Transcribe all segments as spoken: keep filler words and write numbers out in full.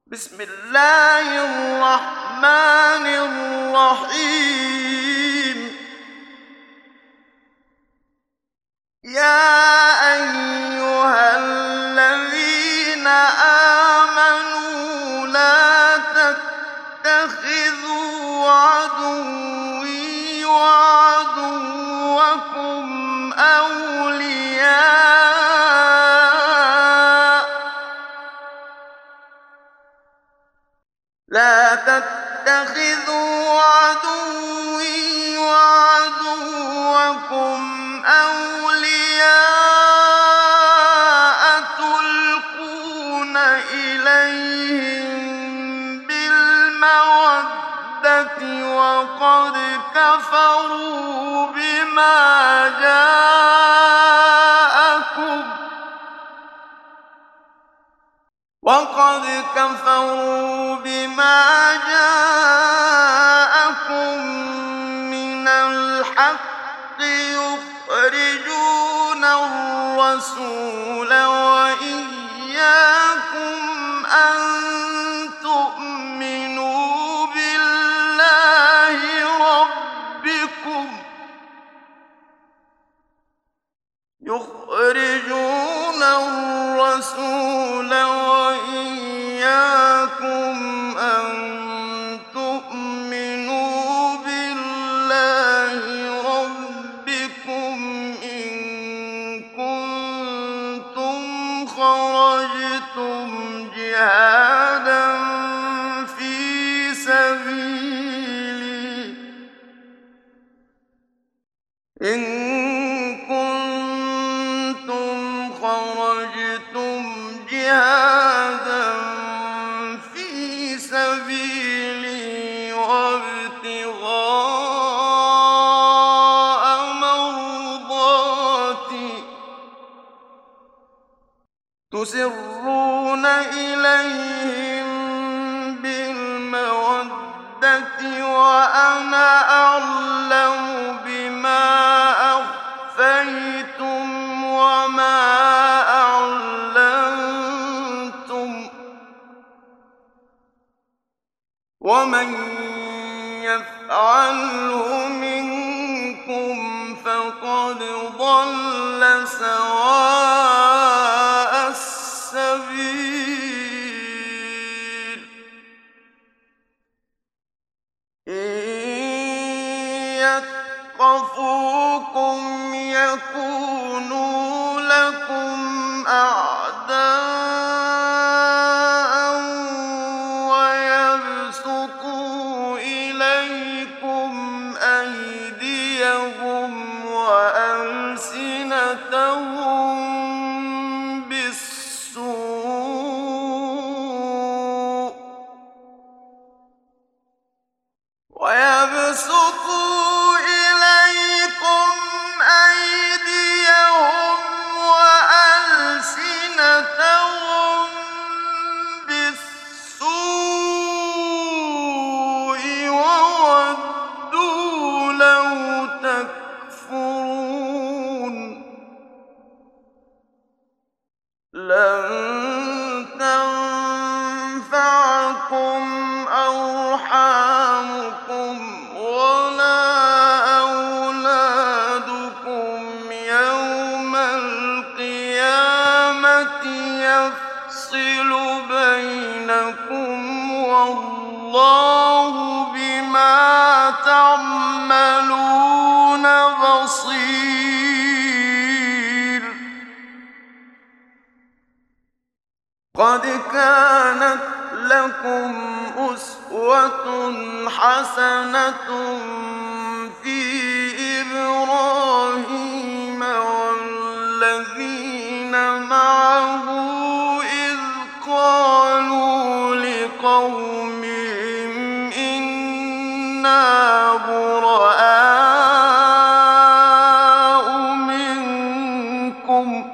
بسم الله الرحمن الرحيم. يا أيها الذين آمنوا لا تتخذوا عدوي وعدوكم أولياء لا تتخذوا عدوي وعدوكم أولياء تلقون إليهم بالمودة وقد كفروا بما جاءكم وقد كفروا بما جاءكم من الحق يخرجون الرسول وإياكم أن تؤمنوا بالله ربكم يخرجون الرسول وإياكم أن تؤمنوا بالله ربكم إن كنتم خرجتم جهادا في سبيلي إن كنتم خرجتم جهادا في سبيلي وابتغاء مرضاتي تسرون إليهم بالمودة وأنا أعلم بما أخفيتم وما أعلنتم ومن يفعله منكم فقد ضل سواء السبيل إن يثقفوكم يكونوا لكم أعداء ويبسطوا إليكم أيديهم وألسنتهم بالسوء ويبسطوا إليكم أيديهم وألسنتهم بالسوء وودوا لو تكفرون لن تنفعكم أرحامكم ولا أولادكم يوم القيامة يفصل بينكم والله بما تعملون بصير قد كانت لكم أسوة حسنة في إبراهيم والذين معه إذ قالوا لقومهم إنا براء منكم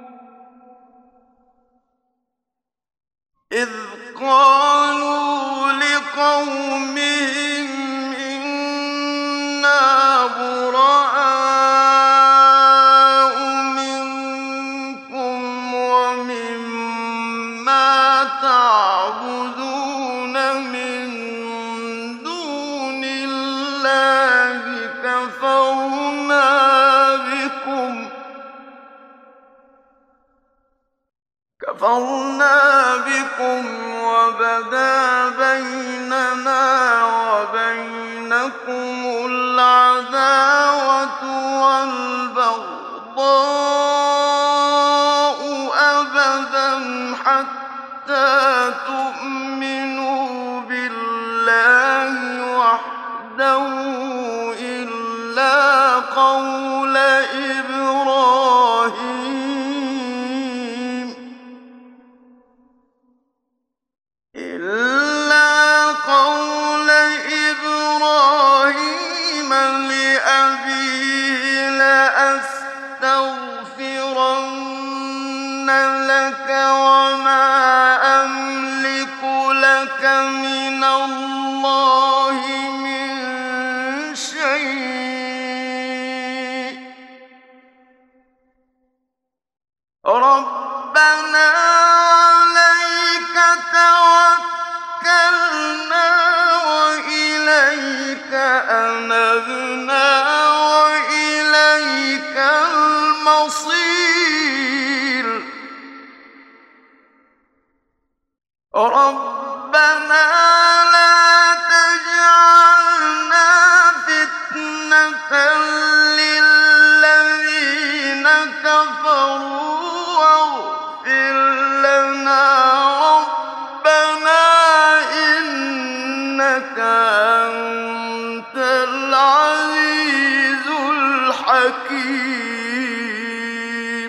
إذ قالوا لقومهم إنا براء منكم ومما تعبدون كفرنا بكم وبدا بيننا وبينكم العداوة والبغضاء أبدا حتى تؤمنوا بالله وحده إلا قول إبراهيم إلا قول إبراهيم لأبيه لأستغفرن لك وما أملك لك من الله من شيء ربنا عليك توكلنا وإليك أنبنا وإليك المصير ربنا لا تجعلنا فتنة للذين كفروا واغفر لنا ربنا إنك أنت العزيز الحكيم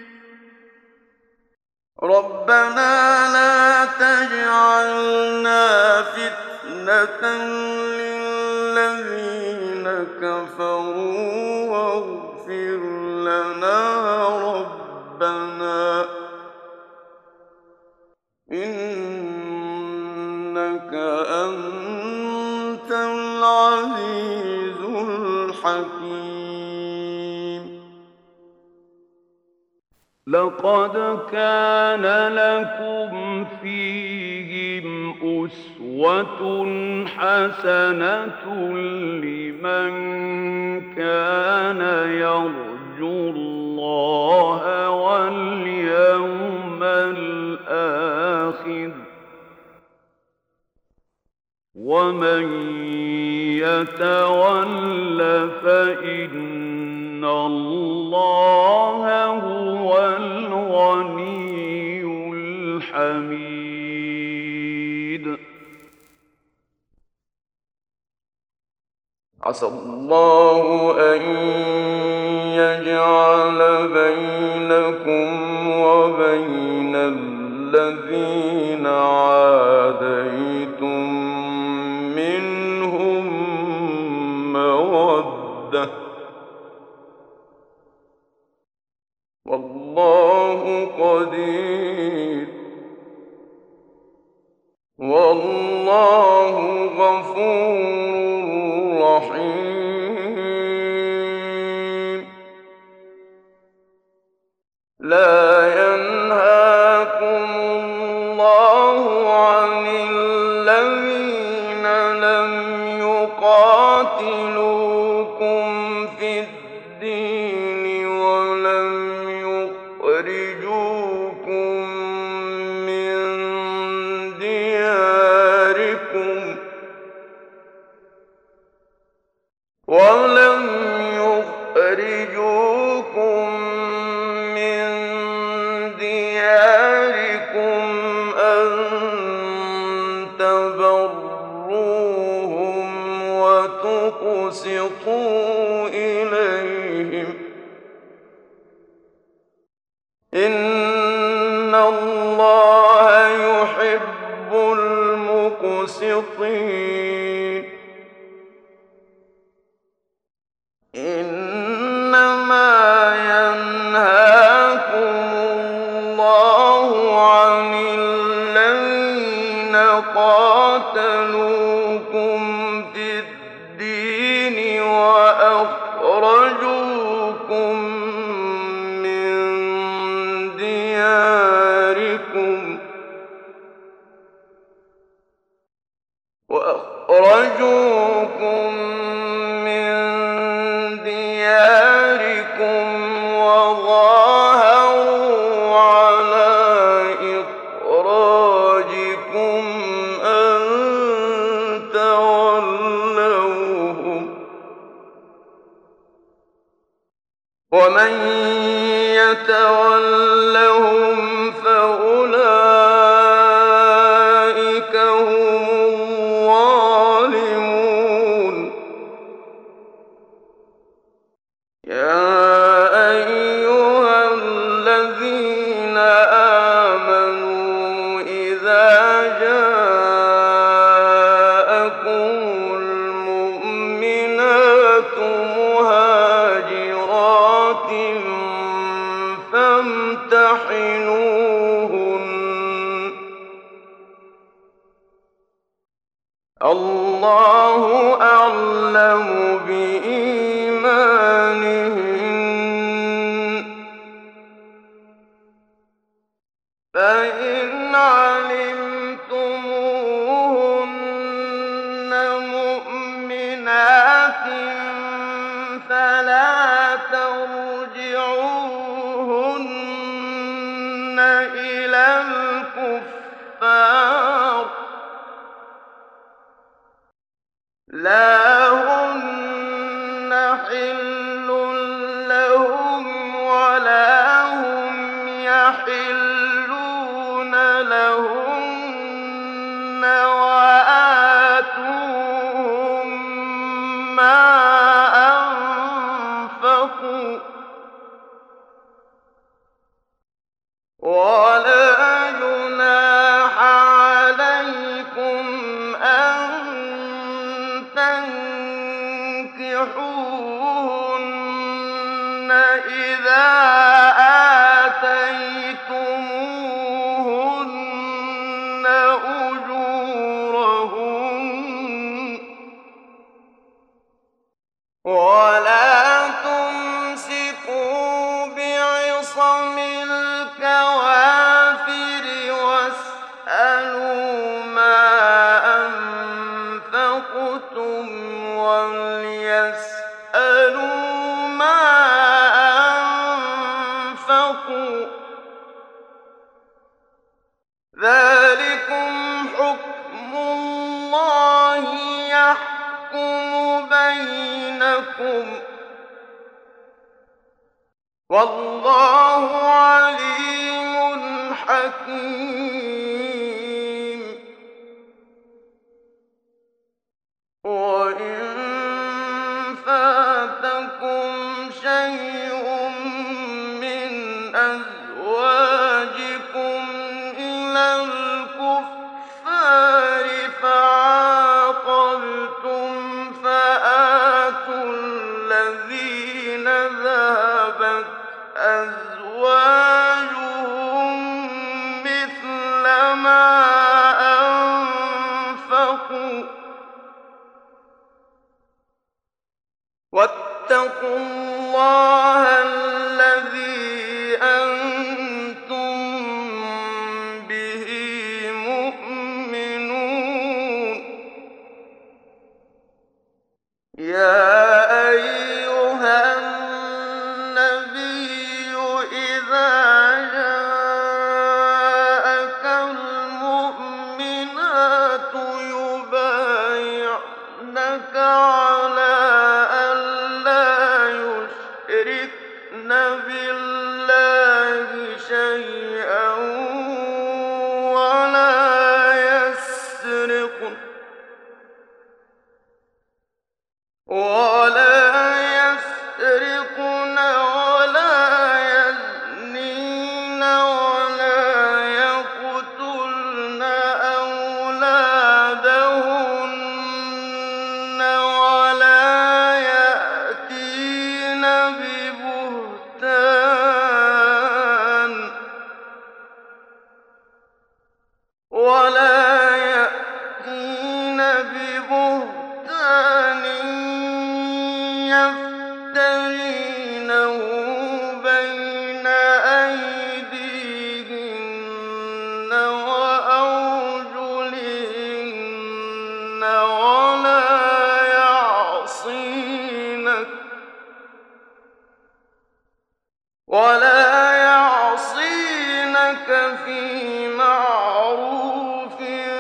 ربنا لا تجعلنا فتنة للذين كفروا واغفر لنا ربنا إنك أنت العزيز الحكيم لقد كان لكم فيهم أسوة حسنة لمن كان يرجو الله واليوم الآخر ومن يتول فإن الله هو الغني الحميد عسى الله أن يجعل بينكم وبين الذين عاديتم منهم مودة والله قدير والله غفور رحيم لا ينهاكم الله عن الذين لم يقاتلوكم في الدين ولم يخرجوكم من دياركم ولم يخرجوكم من دياركم أن تبروهم وتقسطوا إليهم إن الله يحب المقسطين إنما ينهاكم الله عن الذين قاتلوكم في الدين وأخرجوكم من دياركم وأخرجوكم من دياركم وظاهروا على يتولهم فأولئك هم الظالمون يا أيها الذين آمنوا إذا جاءكم المؤمنات مهاجرات فامتحنوهن الله أعلم بإيمانهن فإن علمتموهن مؤمنات فلا ترجعوهن إلى الكفار لا هن حل لهم ولا هم يحلون لهن وآتوهم ما أنفقوا ولا جناح عليكم أن تنكحوهن إذا آتيتموهن أجورهن ولا تمسكوا بعصم الكوافر واسألوا ما أنفقتم وليسألوا ما أنفقوا ذلكم حكم الله يحكم بينكم والله عليم حكيم وإن فاتكم شيء من أزواجكم إلى الكفار فعاقبتم فآتوا الذين ذهبت أزواجهم مثل ما أنفقوا واتقوا الله الذي أنتم به مؤمنون يا أيها النبي إذا جاءك المؤمنات يبايعنك على أن لا يشركن بالله شيئا ولا يسرقن ولا يسرقن ولا يزنين ولا يقتلن أولادهن ولا يأتين ببهتان ولا يأتين ببهتان يفترينه بين أيديهن وأرجلهن ولا يعصينك ولا يعصينك في معروف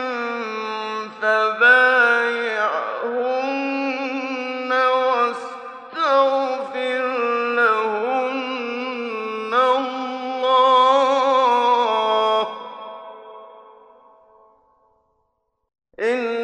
فبايعهن واستغفر لهن الله إن